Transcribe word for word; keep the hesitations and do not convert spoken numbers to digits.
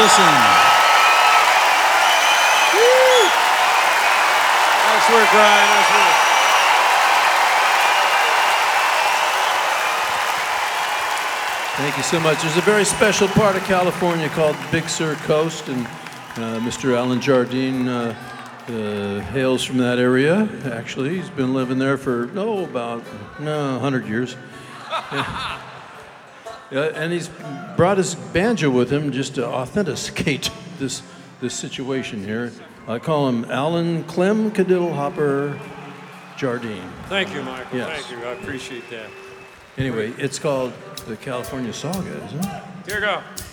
Anderson. Woo! Nice work, Ryan. Nice work. Thank you so much. There's a very special part of California called Big Sur Coast, and uh, Mister Alan Jardine uh, uh, hails from that area. Actually, he's been living there for oh about no one hundred years. Yeah. Yeah, and he's brought his banjo with him just to authenticate this this situation here. I call him Alan Clem Cadiddle Hopper Jardine. Thank you, Michael. Yes. Thank you. I appreciate that. Anyway, it's called the California Saga, isn't it? Here we go.